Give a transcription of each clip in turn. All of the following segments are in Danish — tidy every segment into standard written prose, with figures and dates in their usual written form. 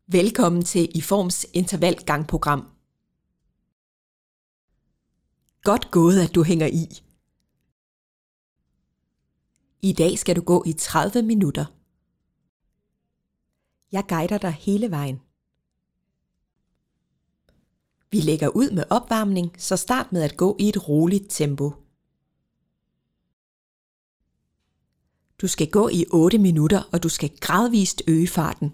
Velkommen til IFORMs intervalgangprogram. Godt gået, at du hænger i. I dag skal du gå i 30 minutter. Jeg guider dig hele vejen. Vi lægger ud med opvarmning, så start med at gå i et roligt tempo. Du skal gå i 8 minutter, og du skal gradvist øge farten.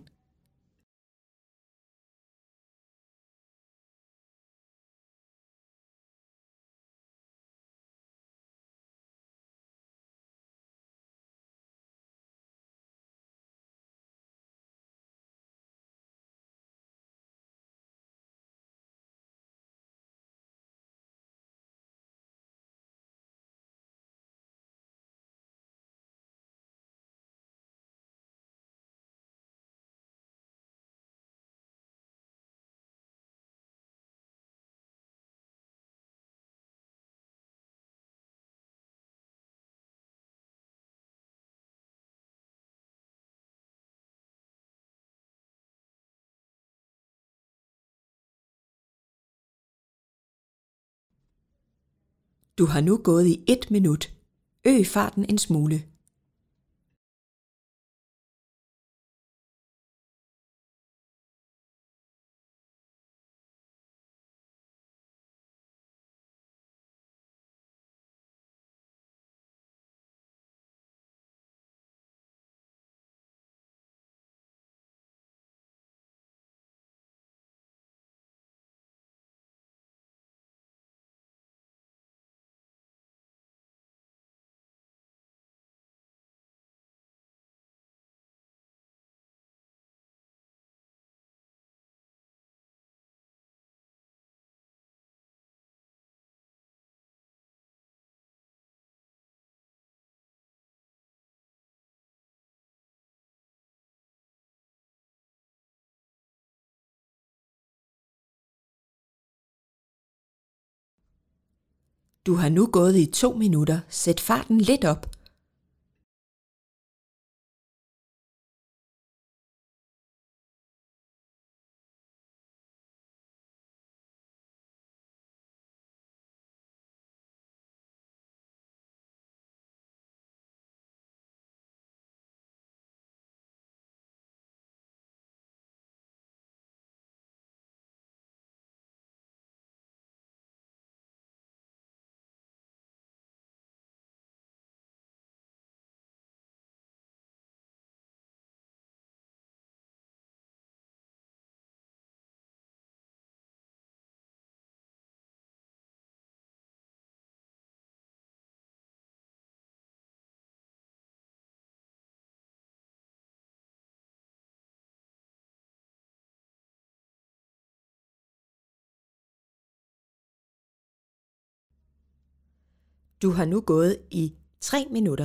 Du har nu gået i 1 minut. Øg farten en smule. Du har nu gået i 2 minutter. Sæt farten lidt op. Du har nu gået i 3 minutter.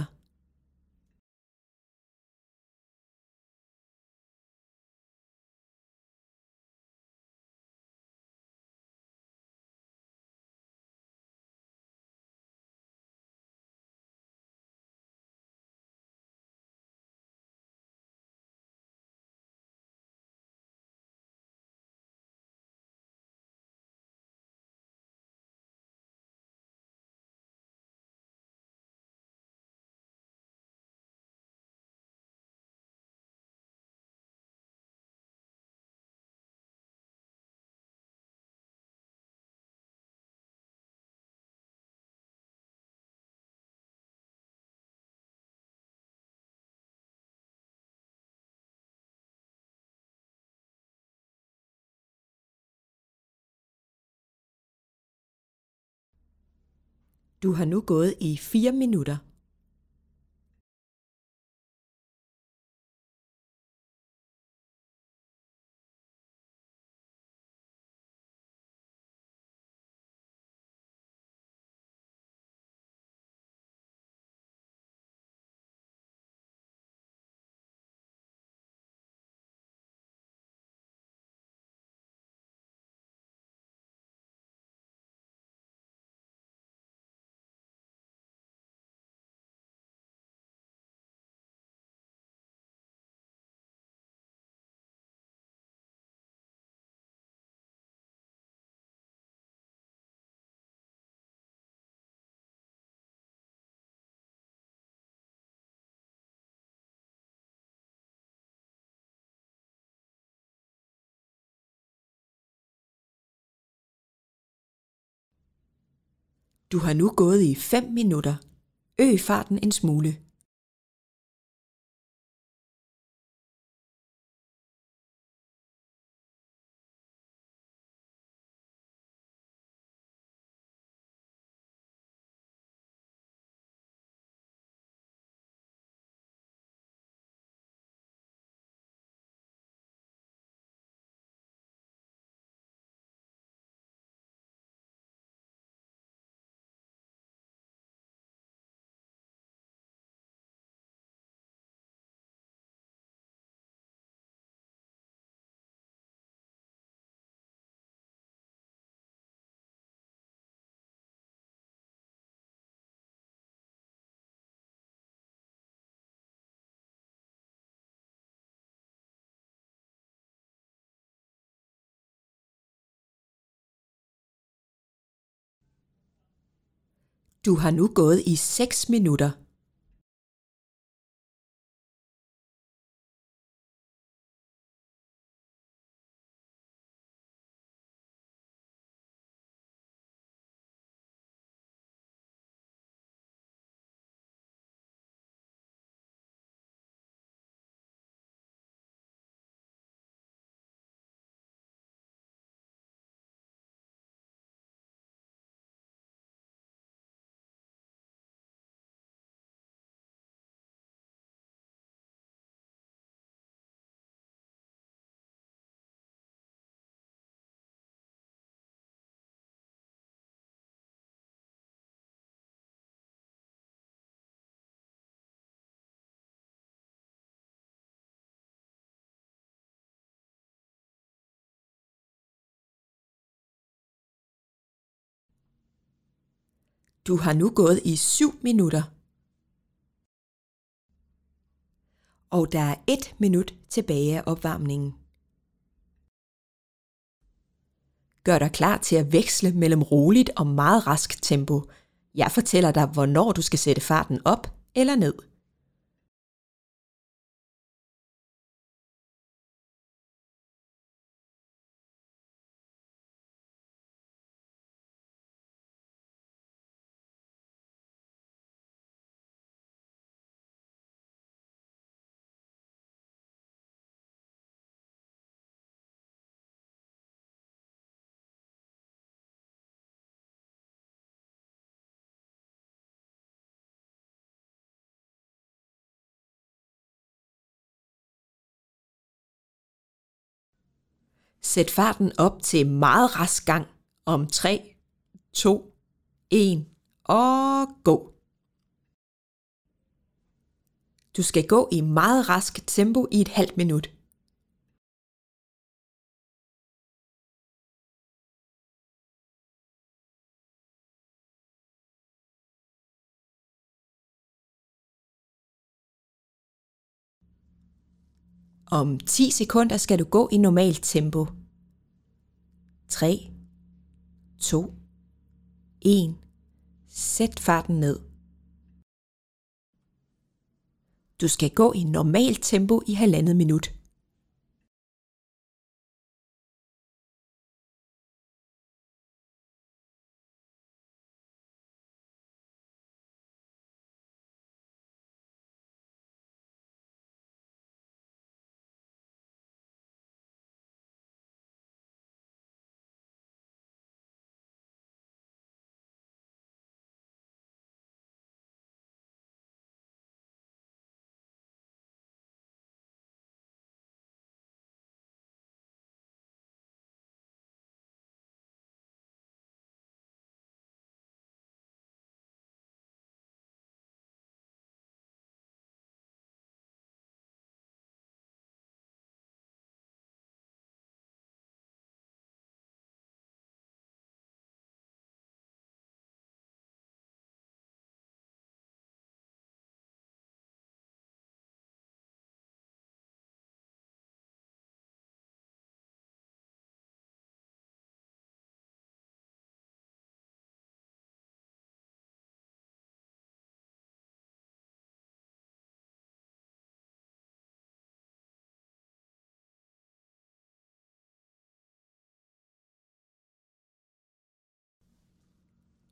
Du har nu gået i 4 minutter. Du har nu gået i 5 minutter. Øg farten en smule. Du har nu gået i 6 minutter. Du har nu gået i 7 minutter. Og der er 1 minut tilbage af opvarmningen. Gør dig klar til at veksle mellem roligt og meget rask tempo. Jeg fortæller dig, hvornår du skal sætte farten op eller ned. Sæt farten op til meget rask gang om 3, 2, 1 og gå. Du skal gå i meget rask tempo i et halvt minut. Om 10 sekunder skal du gå i normalt tempo. 3, 2, 1. Sæt farten ned. Du skal gå i normalt tempo i 1,5 minut.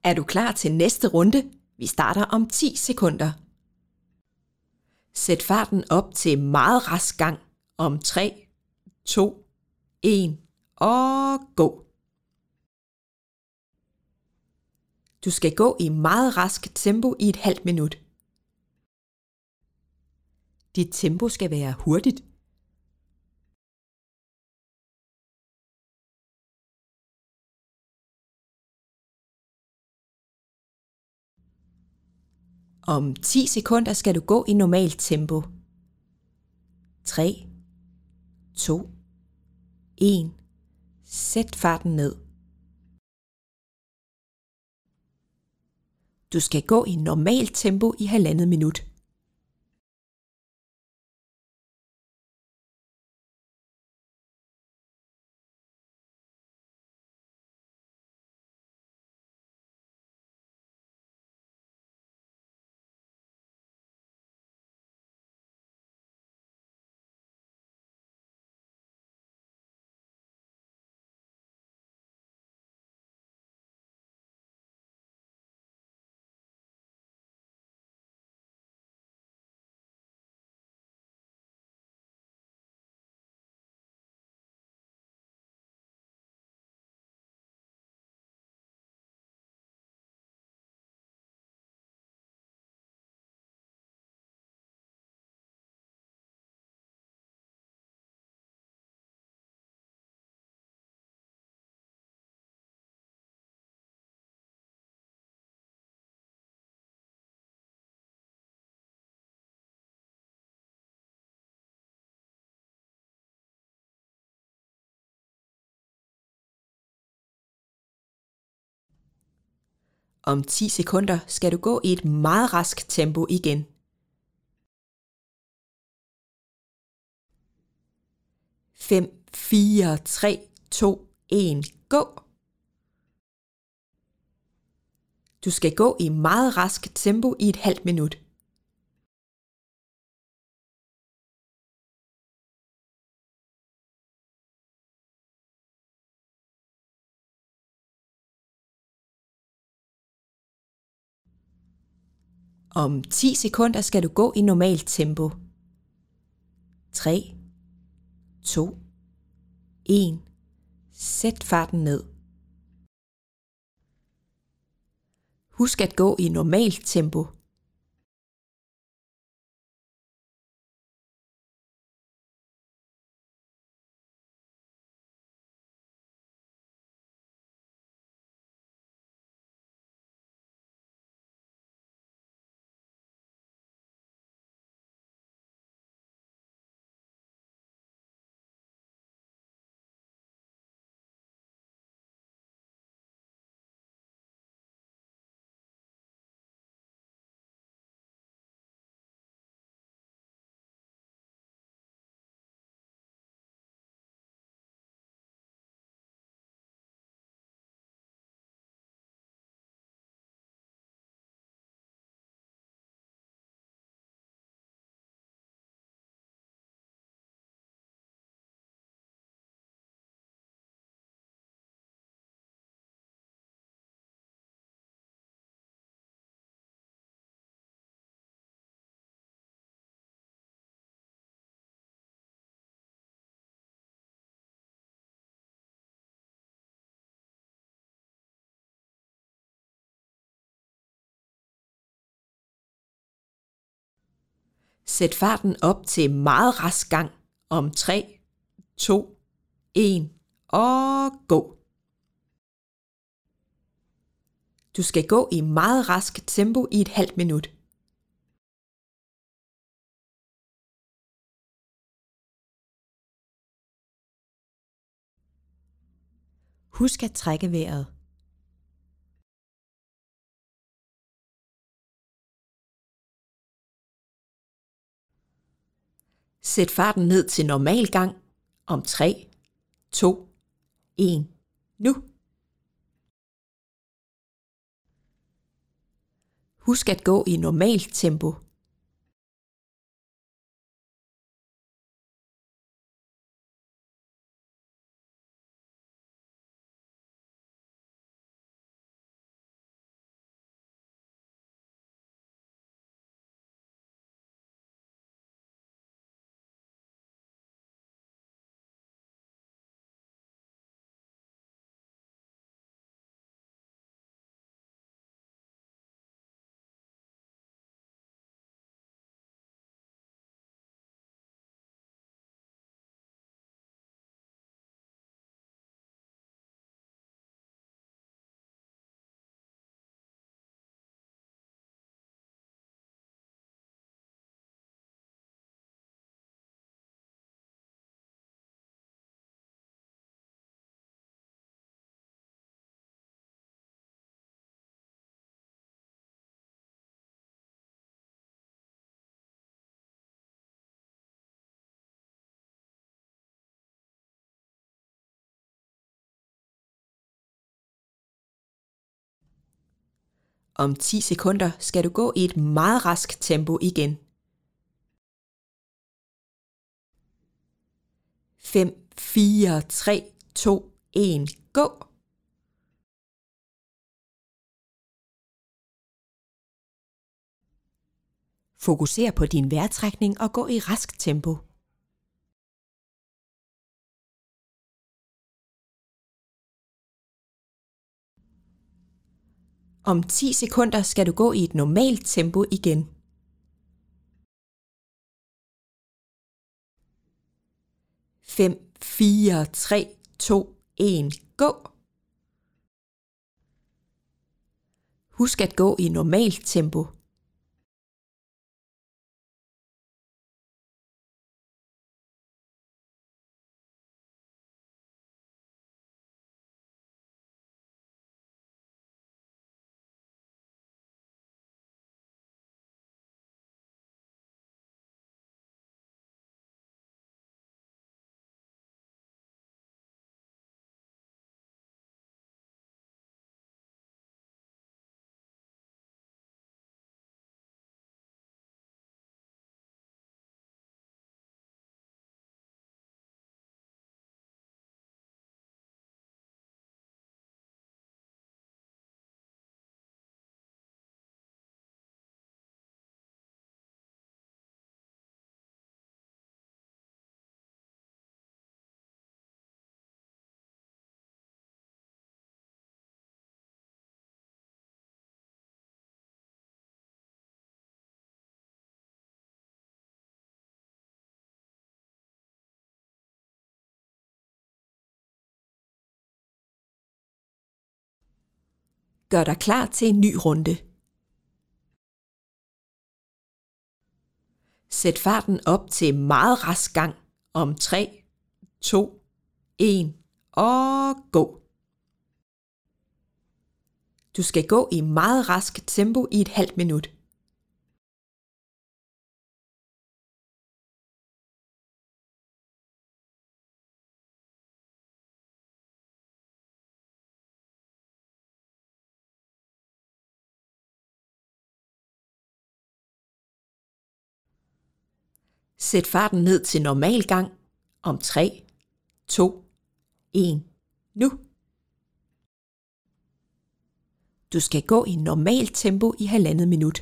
Er du klar til næste runde? Vi starter om 10 sekunder. Sæt farten op til meget rask gang om 3, 2, 1 og gå. Du skal gå i meget rask tempo i et halvt minut. Dit tempo skal være hurtigt. Om 10 sekunder skal du gå i normalt tempo. 3, 2, 1. Sæt farten ned. Du skal gå i normalt tempo i 1,5 minut. Om 10 sekunder skal du gå i et meget rask tempo igen. 5, 4, 3, 2, 1, gå! Du skal gå i meget rask tempo i et halvt minut. Om 10 sekunder skal du gå i normalt tempo. 3, 2, 1. Sæt farten ned. Husk at gå i normalt tempo. Sæt farten op til meget rask gang om 3, 2, 1 og gå. Du skal gå i meget rask tempo i et halvt minut. Husk at trække vejret. Sæt farten ned til normal gang om 3, 2, 1, nu. Husk at gå i normalt tempo. Om 10 sekunder skal du gå i et meget rask tempo igen. 5, 4, 3, 2, 1, gå! Fokuser på din vejrtrækning og gå i rask tempo. Om 10 sekunder skal du gå i et normalt tempo igen. 5, 4, 3, 2, 1, gå! Husk at gå i normalt tempo. Gør dig klar til en ny runde. Sæt farten op til meget rask gang om 3, 2, 1 og gå. Du skal gå i meget rask tempo i et halvt minut. Sæt farten ned til normal gang om 3, 2, 1 nu. Du skal gå i normalt tempo i 1,5 minut.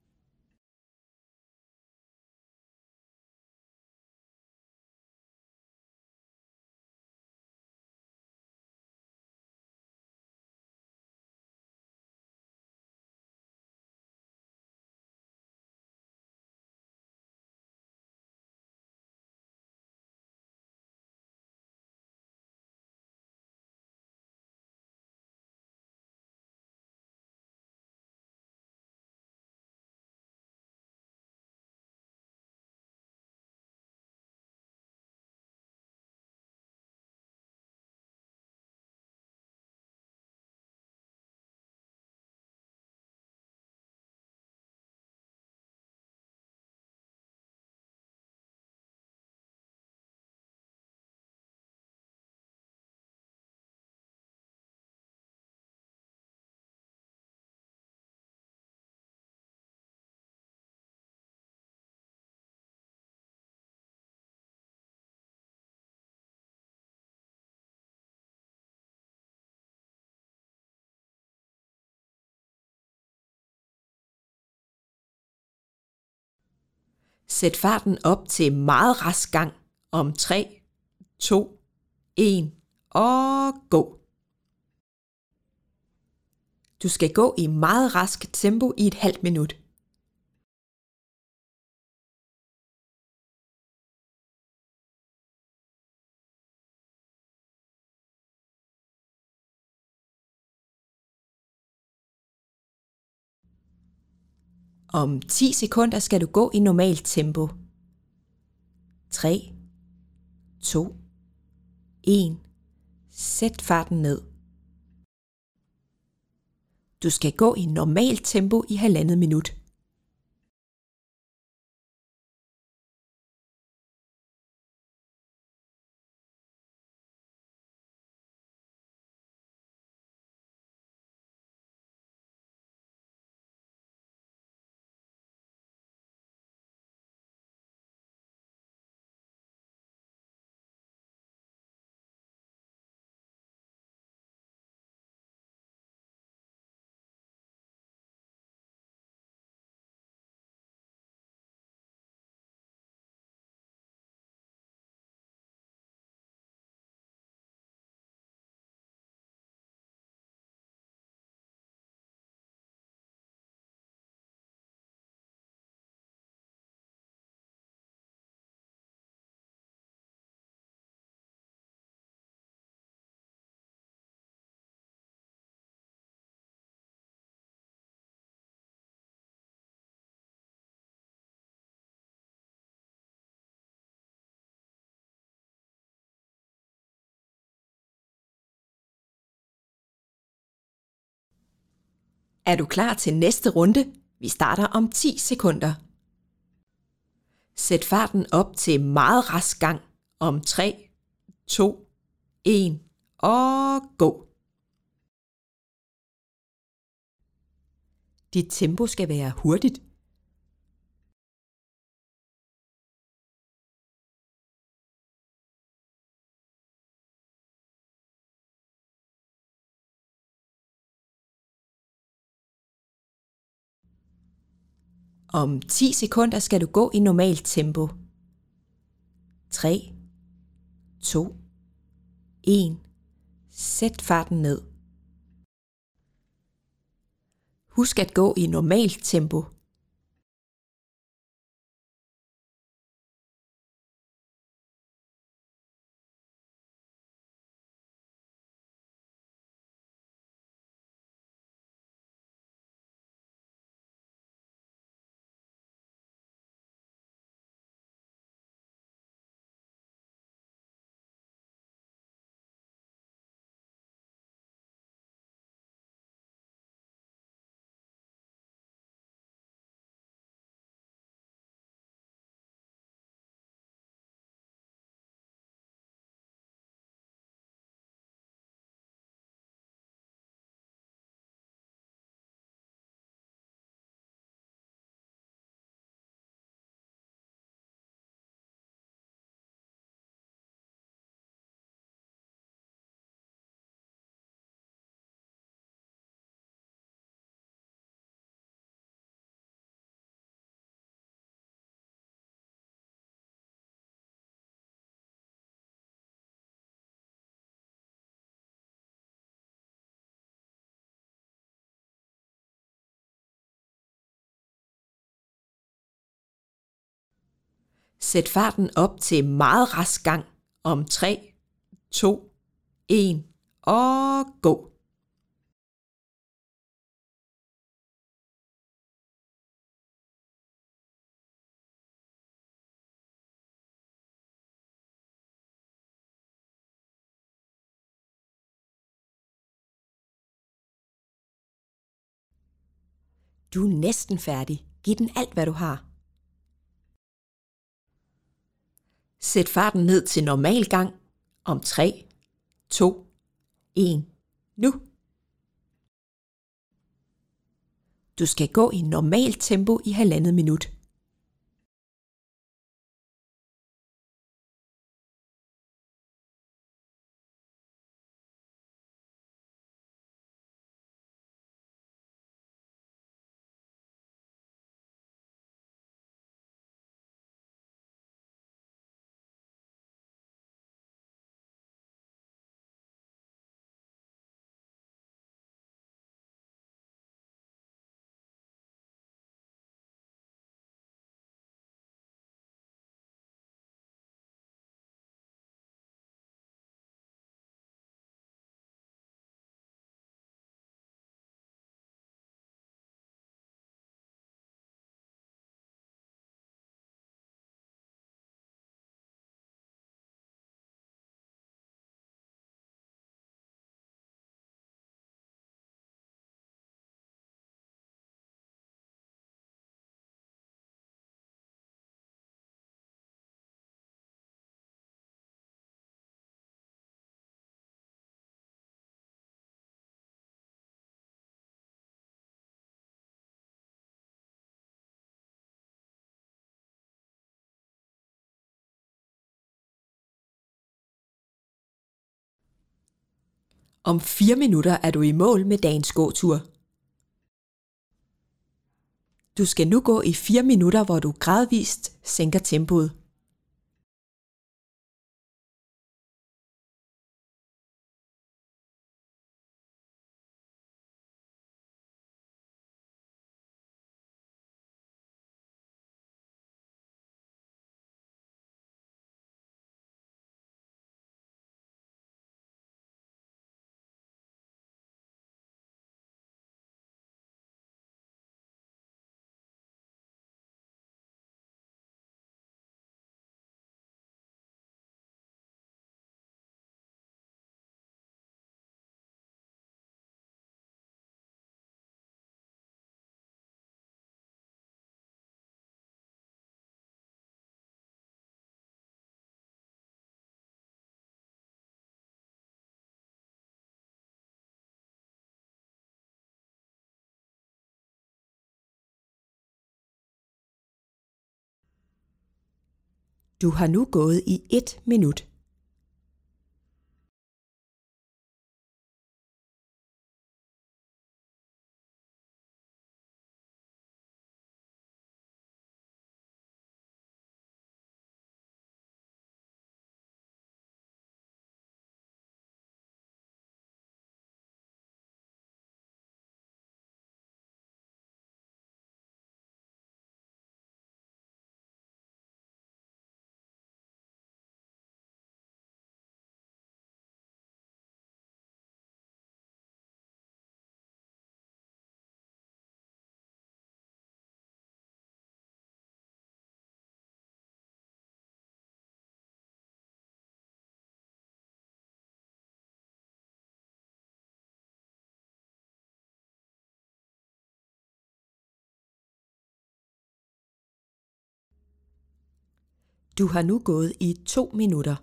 Sæt farten op til meget rask gang om 3, 2, 1 og gå. Du skal gå i meget rask tempo i et halvt minut. Om 10 sekunder skal du gå i normalt tempo. 3, 2, 1. Sæt farten ned. Du skal gå i normalt tempo i 1,5 minut. Er du klar til næste runde? Vi starter om 10 sekunder. Sæt farten op til meget rask gang om 3, 2, 1 og gå. Dit tempo skal være hurtigt. Om 10 sekunder skal du gå i normalt tempo. 3, 2, 1. Sæt farten ned. Husk at gå i normalt tempo. Sæt farten op til meget rask gang om 3, 2, 1 og gå. Du er næsten færdig. Giv den alt, hvad du har. Sæt farten ned til normal gang om 3, 2, 1. Nu. Du skal gå i normalt tempo i 1,5 minut. Om 4 minutter er du i mål med dagens gåtur. Du skal nu gå i 4 minutter, hvor du gradvist sænker tempoet. Du har nu gået i 1 minut. Du har nu gået i 2 minutter.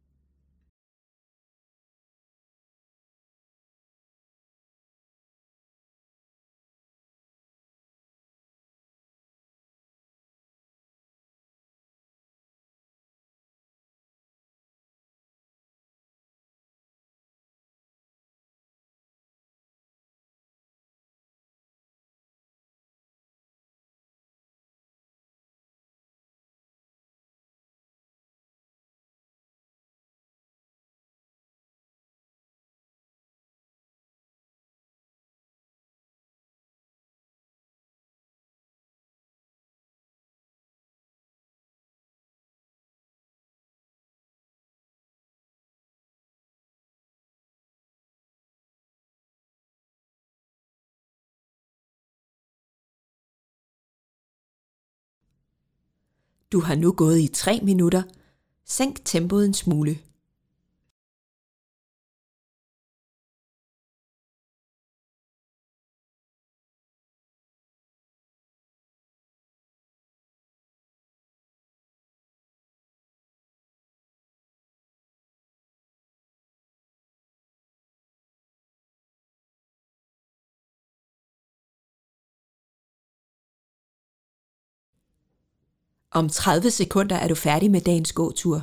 Du har nu gået i 3 minutter. Sænk tempoet en smule. Om 30 sekunder er du færdig med dagens gåtur.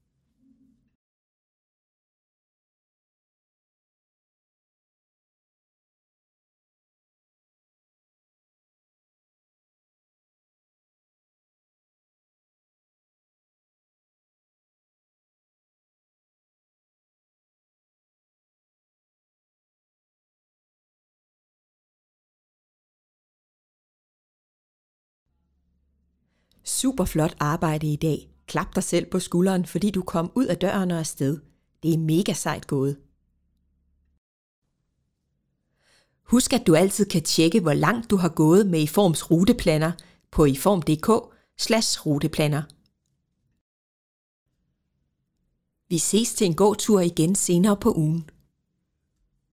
Super flot arbejde i dag. Klap dig selv på skulderen, fordi du kom ud af døren og afsted. Det er mega sejt gået. Husk, at du altid kan tjekke, hvor langt du har gået med iForms ruteplaner på iform.dk/ruteplaner. Vi ses til en gåtur igen senere på ugen.